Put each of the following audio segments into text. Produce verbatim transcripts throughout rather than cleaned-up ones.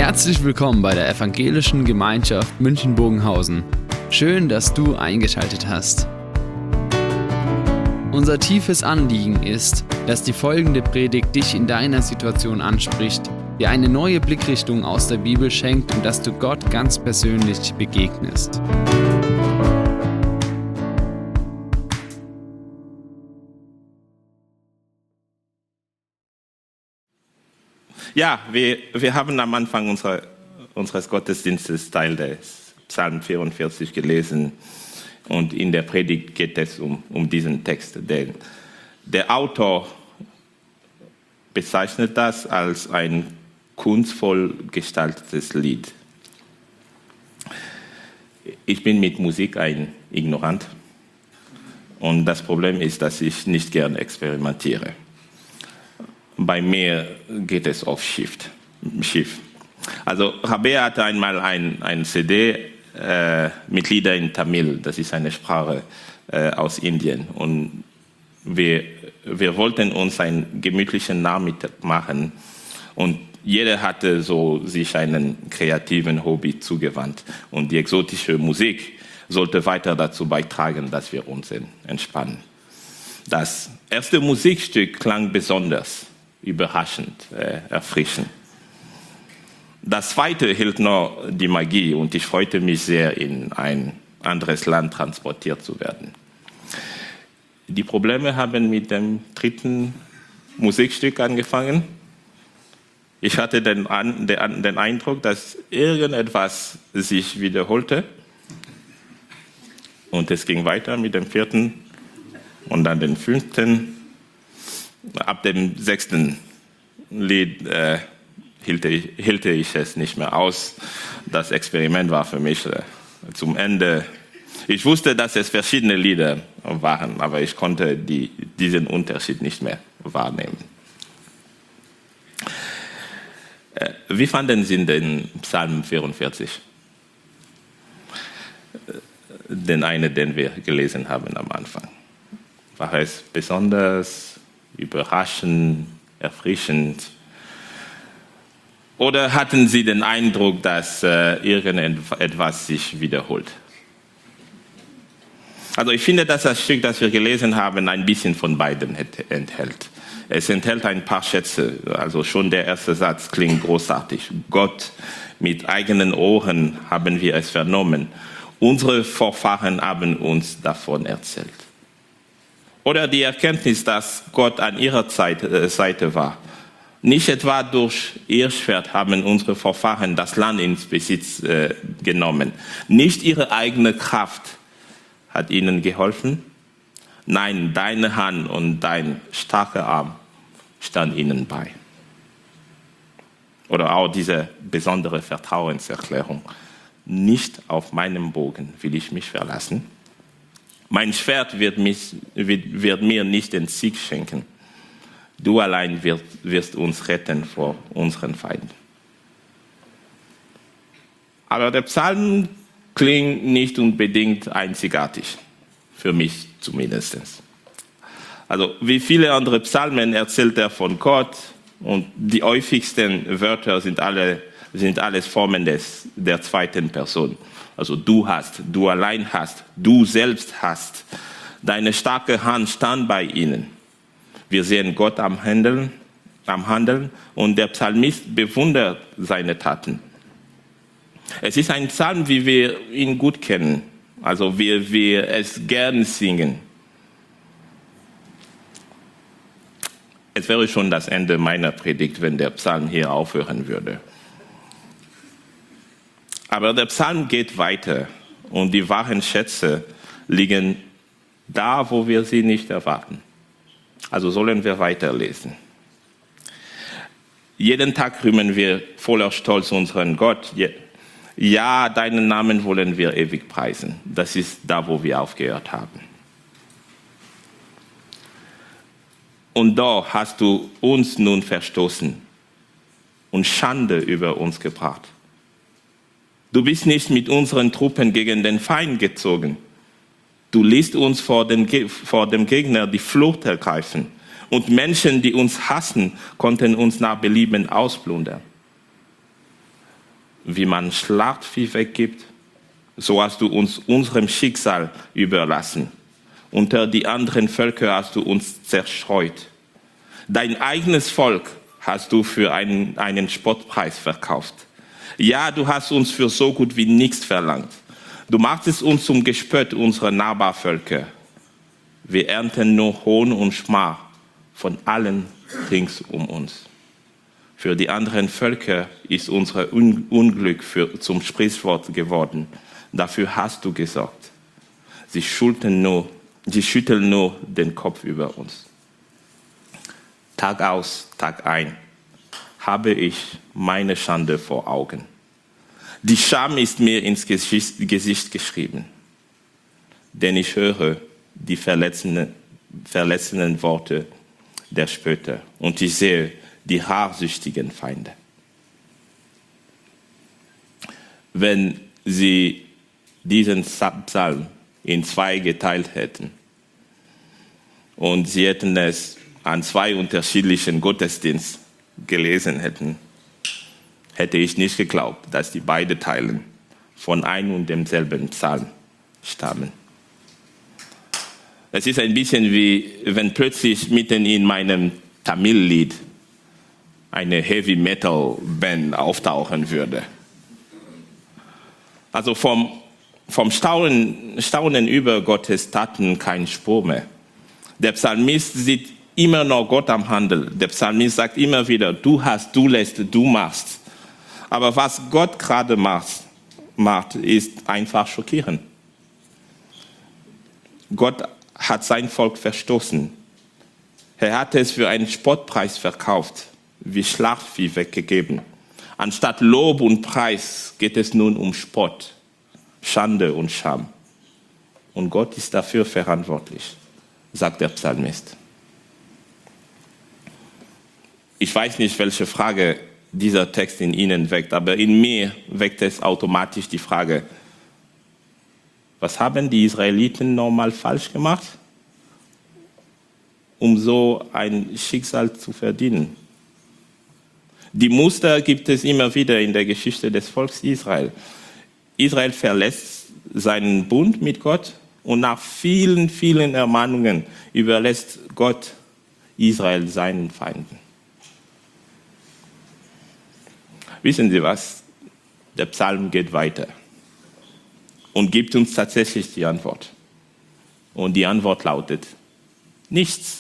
Herzlich willkommen bei der Evangelischen Gemeinschaft München-Bogenhausen. Schön, dass du eingeschaltet hast. Unser tiefes Anliegen ist, dass die folgende Predigt dich in deiner Situation anspricht, dir eine neue Blickrichtung aus der Bibel schenkt und dass du Gott ganz persönlich begegnest. Ja, wir, wir haben am Anfang unserer, unseres Gottesdienstes Teil des Psalm vierundvierzig gelesen und in der Predigt geht es um, um diesen Text. Der, der Autor bezeichnet das als ein kunstvoll gestaltetes Lied. Ich bin mit Musik ein Ignorant und das Problem ist, dass ich nicht gern experimentiere. Bei mir geht es oft schief. schief. Also Rabea hatte einmal ein, ein C D äh, mit Lieder in Tamil, das ist eine Sprache äh, aus Indien. Und wir, wir wollten uns einen gemütlichen Nachmittag machen und jeder hatte so sich einen kreativen Hobby zugewandt. Und die exotische Musik sollte weiter dazu beitragen, dass wir uns entspannen. Das erste Musikstück klang besonders überraschend, äh, erfrischend. Das zweite hielt noch die Magie und ich freute mich sehr, in ein anderes Land transportiert zu werden. Die Probleme haben mit dem dritten Musikstück angefangen. Ich hatte den, den, den Eindruck, dass irgendetwas sich wiederholte und es ging weiter mit dem vierten und dann den fünften. Ab dem sechsten Lied äh, hielt, ich, hielt ich es nicht mehr aus. Das Experiment war für mich äh, zum Ende. Ich wusste, dass es verschiedene Lieder waren, aber ich konnte die, diesen Unterschied nicht mehr wahrnehmen. Äh, wie fanden Sie den Psalm vierundvierzig? Den einen, den wir gelesen haben am Anfang. War es besonders überraschend, erfrischend? Oder hatten Sie den Eindruck, dass äh, irgendetwas sich wiederholt? Also ich finde, dass das Stück, das wir gelesen haben, ein bisschen von beiden enthält. Es enthält ein paar Schätze. Also schon der erste Satz klingt großartig. Gott, mit eigenen Ohren haben wir es vernommen. Unsere Vorfahren haben uns davon erzählt. Oder die Erkenntnis, dass Gott an ihrer Seite war. Nicht etwa durch ihr Schwert haben unsere Vorfahren das Land ins Besitz äh, genommen. Nicht ihre eigene Kraft hat ihnen geholfen. Nein, deine Hand und dein starker Arm stand ihnen bei. Oder auch diese besondere Vertrauenserklärung. Nicht auf meinem Bogen will ich mich verlassen. Mein Schwert wird, mich, wird, wird mir nicht den Sieg schenken. Du allein wirst, wirst uns retten vor unseren Feinden. Aber der Psalm klingt nicht unbedingt einzigartig, für mich zumindest. Also wie viele andere Psalmen erzählt er von Gott und die häufigsten Wörter sind, alle, sind alles Formen des, der zweiten Person. Also du hast, du allein hast, du selbst hast. Deine starke Hand stand bei ihnen. Wir sehen Gott am Handeln, am Handeln und der Psalmist bewundert seine Taten. Es ist ein Psalm, wie wir ihn gut kennen, also wie wir es gern singen. Es wäre schon das Ende meiner Predigt, wenn der Psalm hier aufhören würde. Aber der Psalm geht weiter und die wahren Schätze liegen da, wo wir sie nicht erwarten. Also sollen wir weiterlesen. Jeden Tag rühmen wir voller Stolz unseren Gott. Ja, deinen Namen wollen wir ewig preisen. Das ist da, wo wir aufgehört haben. Und doch hast du uns nun verstoßen und Schande über uns gebracht. Du bist nicht mit unseren Truppen gegen den Feind gezogen. Du ließt uns vor, den, vor dem Gegner die Flucht ergreifen. Und Menschen, die uns hassen, konnten uns nach Belieben ausplündern. wie man Schlachtvieh weggibt, so hast du uns unserem Schicksal überlassen. Unter die anderen Völker hast du uns zerstreut. Dein eigenes Volk hast du für einen, einen Spottpreis verkauft. Ja, du hast uns für so gut wie nichts verlangt. Du machtest uns zum Gespött unserer Nachbarvölker. Wir ernten nur Hohn und Schmach von allen rings um uns. Für die anderen Völker ist unser Un- Unglück für, zum Sprichwort geworden. Dafür hast du gesorgt. Sie schütteln nur, sie schütteln nur den Kopf über uns. Tag aus, Tag ein habe ich meine Schande vor Augen. Die Scham ist mir ins Gesicht geschrieben, denn ich höre die verletzenden, verletzenden Worte der Spötter und ich sehe die rachsüchtigen Feinde. Wenn sie diesen Psalm in zwei geteilt hätten und sie hätten es an zwei unterschiedlichen Gottesdiensten gelesen hätten, hätte ich nicht geglaubt, dass die beiden Teilen von einem und demselben Psalm stammen. Es ist ein bisschen wie, wenn plötzlich mitten in meinem Tamil-Lied eine Heavy-Metal-Band auftauchen würde. Also vom, vom Staunen, Staunen über Gottes Taten kein Spur mehr. Der Psalmist sieht immer noch Gott am Handeln. Der Psalmist sagt immer wieder, du hast, du lässt, du machst. Aber was Gott gerade macht, macht, ist einfach schockierend. Gott hat sein Volk verstoßen. Er hat es für einen Spottpreis verkauft, wie Schlachtvieh weggegeben. Anstatt Lob und Preis geht es nun um Spott, Schande und Scham. Und Gott ist dafür verantwortlich, sagt der Psalmist. Ich weiß nicht, welche Frage dieser Text in Ihnen weckt, aber in mir weckt es automatisch die Frage, was haben die Israeliten nochmal falsch gemacht, um so ein Schicksal zu verdienen? Die Muster gibt es immer wieder in der Geschichte des Volkes Israel. Israel verlässt seinen Bund mit Gott und nach vielen, vielen Ermahnungen überlässt Gott Israel seinen Feinden. Wissen Sie was? Der Psalm geht weiter und gibt uns tatsächlich die Antwort. Und die Antwort lautet, nichts.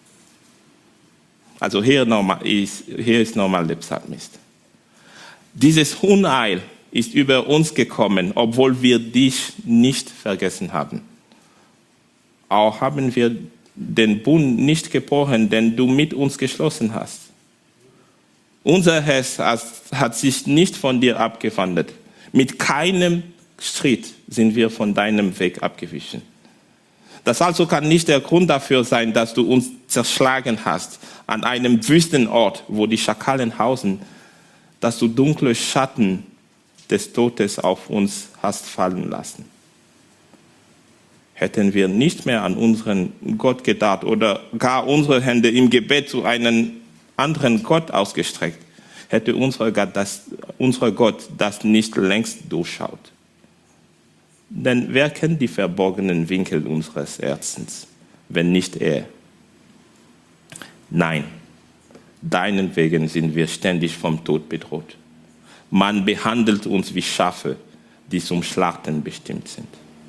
Also hier, normal ist, hier ist normal der Psalmist. Dieses Unheil ist über uns gekommen, obwohl wir dich nicht vergessen haben. Auch haben wir den Bund nicht gebrochen, den du mit uns geschlossen hast. Unser Herz hat sich nicht von dir abgewandt. Mit keinem Schritt sind wir von deinem Weg abgewichen. Das also kann nicht der Grund dafür sein, dass du uns zerschlagen hast an einem Wüstenort, wo die Schakalen hausen, dass du dunkle Schatten des Todes auf uns hast fallen lassen. Hätten wir nicht mehr an unseren Gott gedacht oder gar unsere Hände im Gebet zu einem anderen Gott ausgestreckt, hätte unser Gott das, unser Gott das nicht längst durchschaut. Denn wer kennt die verborgenen Winkel unseres Herzens, wenn nicht er? Nein, deinen Wegen sind wir ständig vom Tod bedroht. Man behandelt uns wie Schafe, die zum Schlachten bestimmt sind.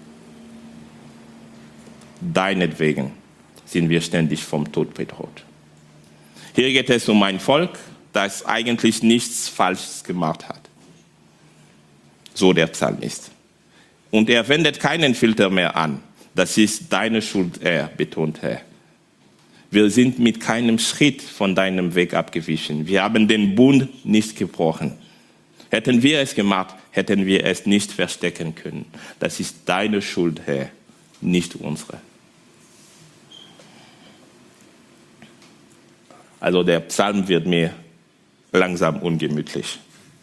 Deinetwegen sind wir ständig vom Tod bedroht. Hier geht es um ein Volk, das eigentlich nichts Falsches gemacht hat. So der Psalmist. Und er wendet keinen Filter mehr an. Das ist deine Schuld, er, betont er. Wir sind mit keinem Schritt von deinem Weg abgewichen. Wir haben den Bund nicht gebrochen. Hätten wir es gemacht, hätten wir es nicht verstecken können. Das ist deine Schuld, Herr, nicht unsere. Also der Psalm wird mir langsam ungemütlich.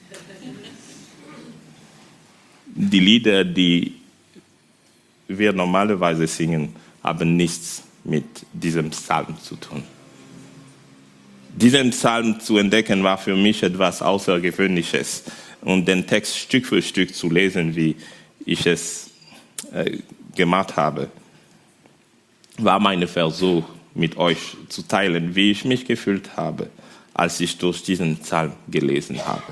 Die Lieder, die wir normalerweise singen, haben nichts mit diesem Psalm zu tun. Diesen Psalm zu entdecken war für mich etwas Außergewöhnliches. und den Text Stück für Stück zu lesen, wie ich es äh, gemacht habe, war mein Versuch, mit euch zu teilen, wie ich mich gefühlt habe, als ich durch diesen Psalm gelesen habe.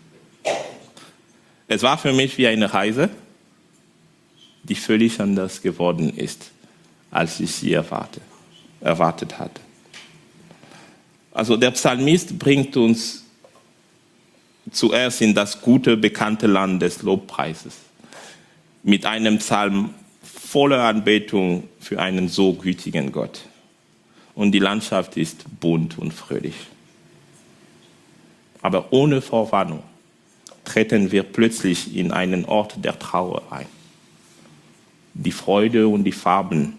Es war für mich wie eine Reise, die völlig anders geworden ist, als ich sie erwarte, erwartet hatte. Also der Psalmist bringt uns zuerst in das gute, bekannte Land des Lobpreises mit einem Psalm voller Anbetung für einen so gütigen Gott. Und die Landschaft ist bunt und fröhlich. Aber ohne Vorwarnung treten wir plötzlich in einen Ort der Trauer ein. Die Freude und die Farben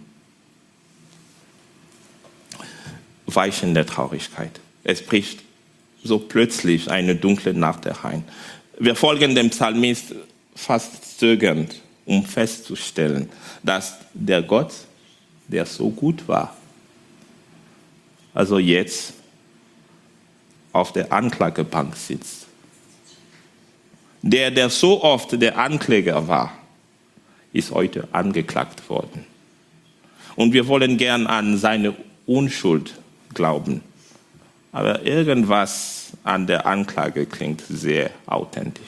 weichen der Traurigkeit. Es bricht so plötzlich eine dunkle Nacht herein. Wir folgen dem Psalmist fast zögernd, um festzustellen, dass der Gott, der so gut war, also jetzt auf der Anklagebank sitzt. Der, der so oft der Ankläger war, ist heute angeklagt worden. Und wir wollen gern an seine Unschuld glauben. Aber irgendwas an der Anklage klingt sehr authentisch.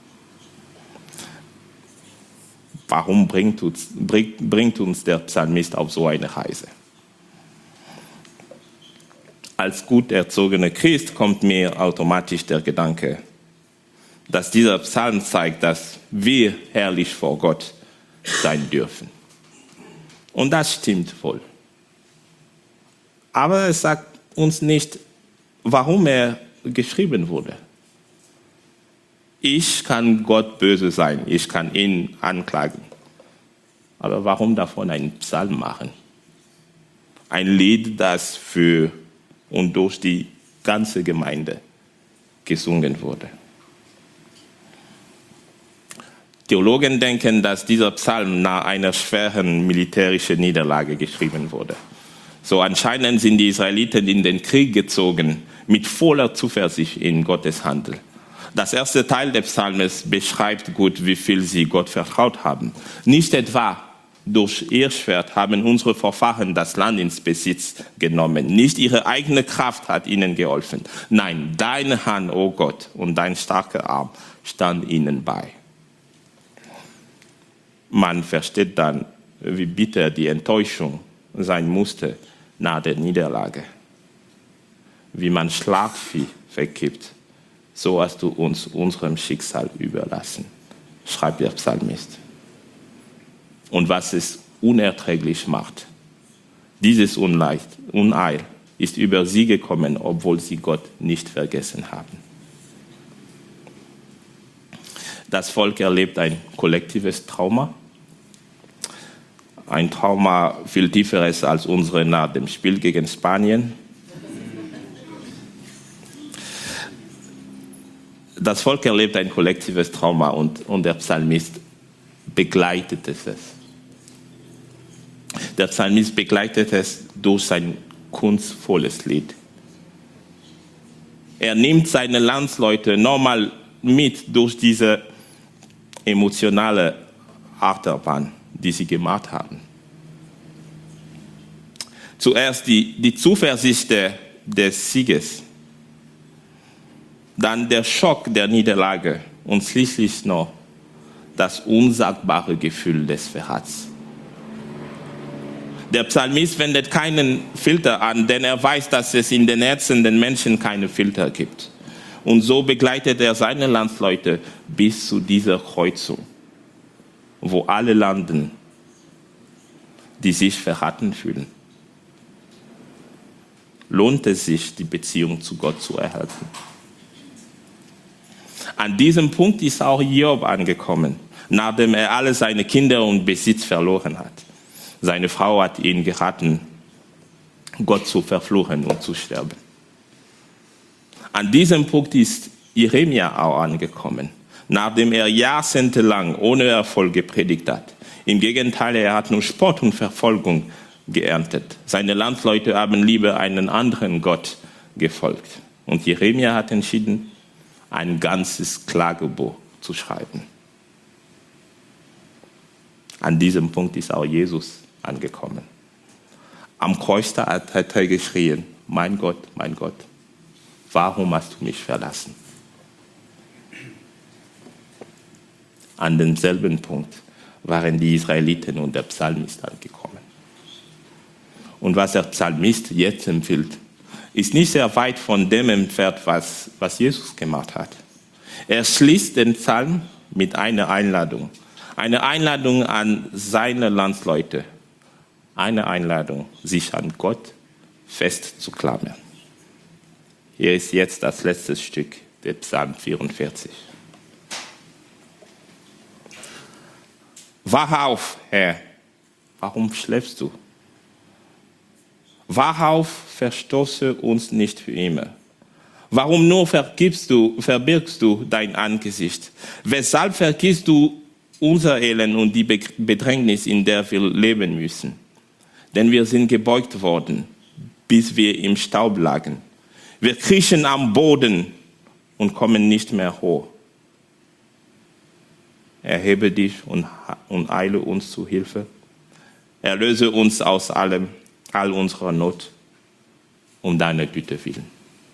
Warum bringt uns, bringt, bringt uns der Psalmist auf so eine Reise? Als gut erzogener Christ kommt mir automatisch der Gedanke, dass dieser Psalm zeigt, dass wir herrlich vor Gott sein dürfen. Und das stimmt wohl. Aber es sagt uns nicht, warum er geschrieben wurde. Ich kann Gott böse sein, ich kann ihn anklagen. Aber warum davon einen Psalm machen? Ein Lied, das für und durch die ganze Gemeinde gesungen wurde. Theologen denken, dass dieser Psalm nach einer schweren militärischen Niederlage geschrieben wurde. So anscheinend sind die Israeliten in den Krieg gezogen mit voller Zuversicht in Gottes Handel. Das erste Teil des Psalms beschreibt gut, wie viel sie Gott vertraut haben. Nicht etwa durch ihr Schwert haben unsere Vorfahren das Land ins Besitz genommen. Nicht ihre eigene Kraft hat ihnen geholfen. Nein, deine Hand, o Gott, und dein starker Arm stand ihnen bei. Man versteht dann, wie bitter die Enttäuschung sein musste nach der Niederlage. Wie man Schlagvieh vergibt, so hast du uns unserem Schicksal überlassen, schreibt der Psalmist. Und was es unerträglich macht, dieses Unleid, Unheil ist über sie gekommen, obwohl sie Gott nicht vergessen haben. Das Volk erlebt ein kollektives Trauma. Ein Trauma viel tieferes als unsere nach dem Spiel gegen Spanien. Das Volk erlebt ein kollektives Trauma und, und der Psalmist begleitet es. Der Psalmist begleitet es durch sein kunstvolles Lied. Er nimmt seine Landsleute nochmal mit durch diese emotionale Achterbahn, die sie gemacht haben. Zuerst die, die Zuversicht des Sieges, dann der Schock der Niederlage und schließlich noch das unsagbare Gefühl des Verrats. Der Psalmist wendet keinen Filter an, denn er weiß, dass es in den Herzen der Menschen keine Filter gibt. Und so begleitet er seine Landsleute bis zu dieser Kreuzung, wo alle landen, die sich verraten fühlen. Lohnt es sich, die Beziehung zu Gott zu erhalten? An diesem Punkt ist auch Hiob angekommen, nachdem er alle seine Kinder und Besitz verloren hat. Seine Frau hat ihn geraten, Gott zu verfluchen und zu sterben. An diesem Punkt ist Jeremia auch angekommen, nachdem er jahrzehntelang ohne Erfolg gepredigt hat. Im Gegenteil, er hat nur Spott und Verfolgung geerntet. Seine Landsleute haben lieber einen anderen Gott gefolgt. Und Jeremia hat entschieden, ein ganzes Klagebuch zu schreiben. An diesem Punkt ist auch Jesus angekommen. Am Kreuz hat er geschrien, mein Gott, mein Gott, warum hast du mich verlassen? An demselben Punkt waren die Israeliten und der Psalmist angekommen. Und was der Psalmist jetzt empfiehlt, ist nicht sehr weit von dem entfernt, was, was Jesus gemacht hat. Er schließt den Psalm mit einer Einladung. Eine Einladung an seine Landsleute. Eine Einladung, sich an Gott festzuklammern. Hier ist jetzt das letzte Stück, der Psalm vierundvierzig. Wach auf, Herr, warum schläfst du? Wach auf, verstoße uns nicht für immer. Warum nur vergibst du, verbirgst du dein Angesicht? Weshalb vergisst du unser Elend und die Bedrängnis, in der wir leben müssen? Denn wir sind gebeugt worden, bis wir im Staub lagen. Wir kriechen am Boden und kommen nicht mehr hoch. Erhebe dich und, und eile uns zu Hilfe. Erlöse uns aus allem, all unserer Not, um deine Güte willen.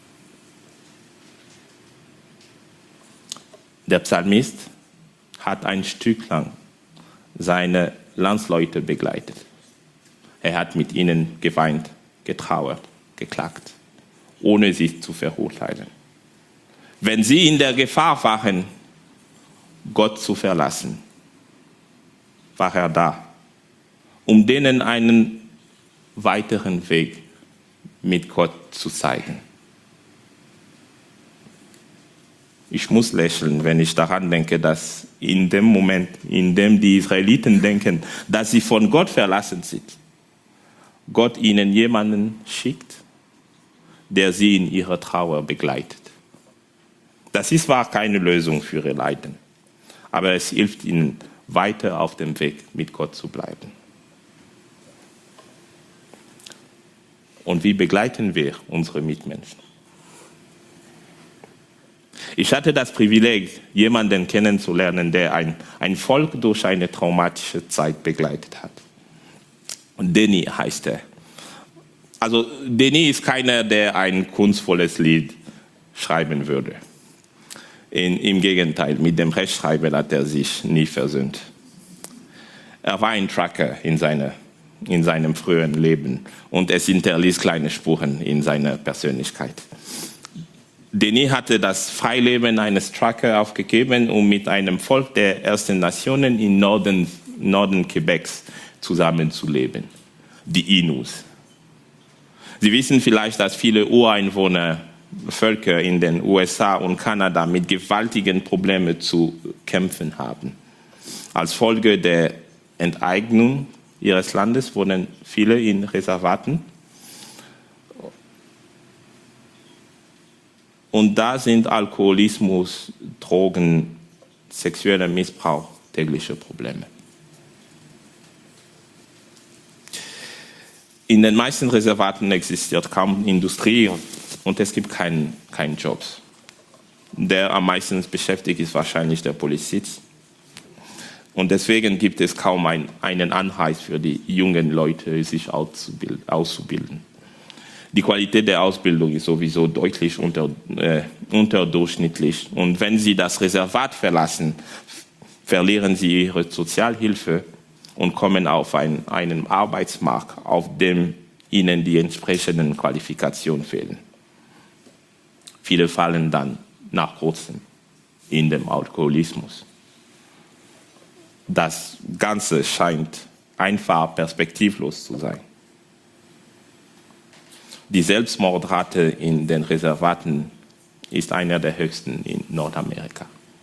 Der Psalmist hat ein Stück lang seine Landsleute begleitet. Er hat mit ihnen geweint, getrauert, geklagt, ohne sie zu verurteilen. Wenn sie in der Gefahr waren, Gott zu verlassen, war er da, um denen einen weiteren Weg mit Gott zu zeigen. Ich muss lächeln, wenn ich daran denke, dass in dem Moment, in dem die Israeliten denken, dass sie von Gott verlassen sind, Gott ihnen jemanden schickt, der sie in ihrer Trauer begleitet. Das ist zwar keine Lösung für ihre Leiden, aber es hilft ihnen, weiter auf dem Weg mit Gott zu bleiben. Und wie begleiten wir unsere Mitmenschen? Ich hatte das Privileg, jemanden kennenzulernen, der ein, ein Volk durch eine traumatische Zeit begleitet hat. Und Denny heißt er. Also Denny ist keiner, der ein kunstvolles Lied schreiben würde. In, Im Gegenteil, mit dem Rechtschreiben hat er sich nie versöhnt. Er war ein Trucker in, seine, in seinem früheren Leben und es hinterließ kleine Spuren in seiner Persönlichkeit. Denny hatte das Freileben eines Trucker aufgegeben, um mit einem Volk der Ersten Nationen im Norden, Norden Quebecs zusammenzuleben, die Inus. Sie wissen vielleicht, dass viele Ureinwohnervölker in den U S A und Kanada mit gewaltigen Problemen zu kämpfen haben. Als Folge der Enteignung ihres Landes wohnen viele in Reservaten. Und da sind Alkoholismus, Drogen, sexueller Missbrauch tägliche Probleme. In den meisten Reservaten existiert kaum Industrie und es gibt keinen keinen Jobs. Der am meisten beschäftigt ist wahrscheinlich der Polizist. Und deswegen gibt es kaum ein, einen Anreiz für die jungen Leute, sich auszubilden. Die Qualität der Ausbildung ist sowieso deutlich unter, äh, unterdurchschnittlich. Und wenn sie das Reservat verlassen, verlieren sie ihre Sozialhilfe und kommen auf ein, einen Arbeitsmarkt, auf dem ihnen die entsprechenden Qualifikationen fehlen. Viele fallen dann nach kurzem in den Alkoholismus. Das Ganze scheint einfach perspektivlos zu sein. Die Selbstmordrate in den Reservaten ist einer der höchsten in Nordamerika.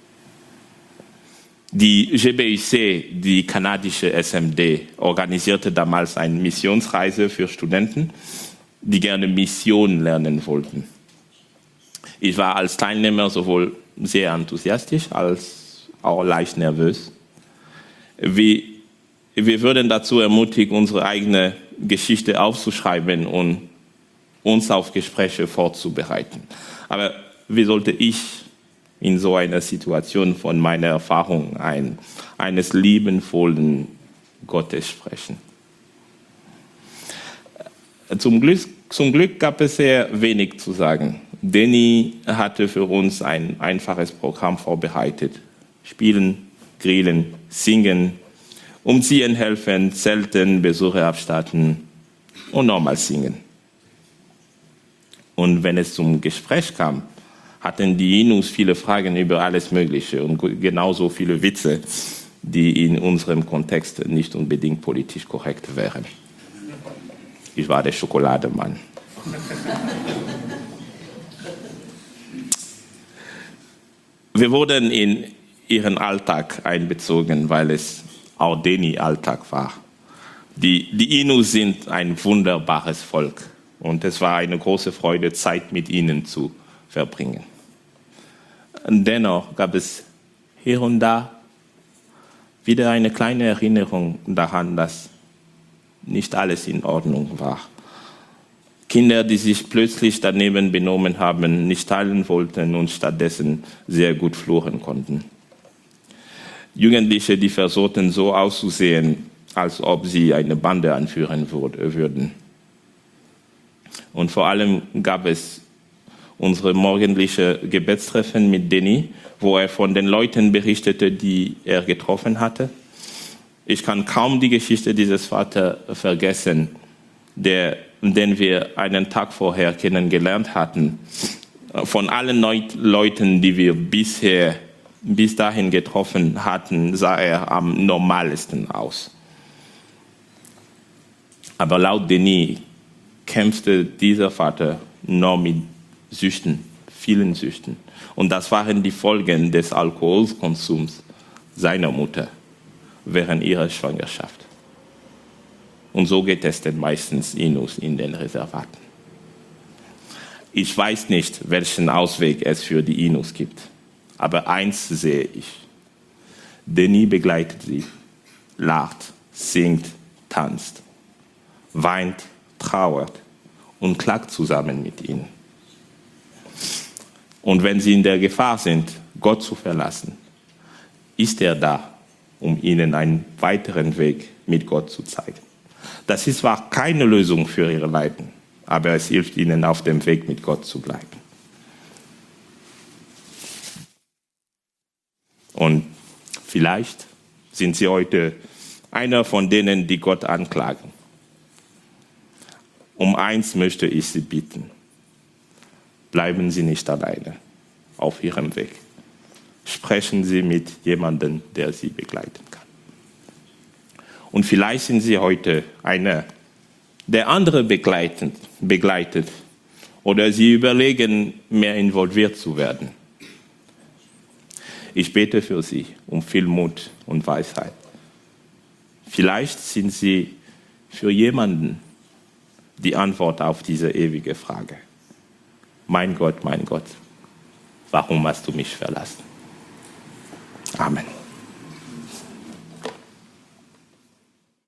Die G B I C, die kanadische S M D, organisierte damals eine Missionsreise für Studenten, die gerne Mission lernen wollten. Ich war als Teilnehmer sowohl sehr enthusiastisch als auch leicht nervös. Wir, wir würden dazu ermutigt, unsere eigene Geschichte aufzuschreiben und uns auf Gespräche vorzubereiten. Aber wie sollte ich in so einer Situation von meiner Erfahrung ein, eines liebenvollen Gottes sprechen. Zum Glück, zum Glück gab es sehr wenig zu sagen. Danny hatte für uns ein einfaches Programm vorbereitet. Spielen, grillen, singen, umziehen helfen, zelten, Besuche abstatten und nochmal singen. Und wenn es zum Gespräch kam, hatten die Inus viele Fragen über alles Mögliche und genauso viele Witze, die in unserem Kontext nicht unbedingt politisch korrekt wären. Ich war der Schokolademann. Wir wurden in ihren Alltag einbezogen, weil es auch Danny Alltag war. Die, die Inus sind ein wunderbares Volk und es war eine große Freude, Zeit mit ihnen zu verbringen. Dennoch gab es hier und da wieder eine kleine Erinnerung daran, dass nicht alles in Ordnung war. Kinder, die sich plötzlich daneben benommen haben, nicht teilen wollten und stattdessen sehr gut fluchen konnten. Jugendliche, die versuchten so auszusehen, als ob sie eine Bande anführen würden. Und vor allem gab es unsere morgendliche Gebetstreffen mit Danny, wo er von den Leuten berichtete, die er getroffen hatte. Ich kann kaum die Geschichte dieses Vaters vergessen, der, den wir einen Tag vorher kennengelernt hatten. Von allen Leuten, die wir bisher, bis dahin getroffen hatten, sah er am normalsten aus. Aber laut Danny kämpfte dieser Vater nur mit Süchten, vielen Süchten. Und das waren die Folgen des Alkoholkonsums seiner Mutter während ihrer Schwangerschaft. Und so geht es denn meistens Inus in den Reservaten. Ich weiß nicht, welchen Ausweg es für die Inus gibt. Aber eins sehe ich. Danny begleitet sie, lacht, singt, tanzt, weint, trauert und klagt zusammen mit ihnen. Und wenn sie in der Gefahr sind, Gott zu verlassen, ist er da, um ihnen einen weiteren Weg mit Gott zu zeigen. Das ist zwar keine Lösung für ihre Leiden, aber es hilft ihnen, auf dem Weg mit Gott zu bleiben. Und vielleicht sind sie heute einer von denen, die Gott anklagen. Um eins möchte ich Sie bitten. Bleiben Sie nicht alleine auf Ihrem Weg. Sprechen Sie mit jemandem, der Sie begleiten kann. Und vielleicht sind Sie heute einer, der andere begleitet, begleitet oder Sie überlegen, mehr involviert zu werden. Ich bete für Sie um viel Mut und Weisheit. Vielleicht sind Sie für jemanden die Antwort auf diese ewige Frage. Mein Gott, mein Gott, warum hast du mich verlassen? Amen.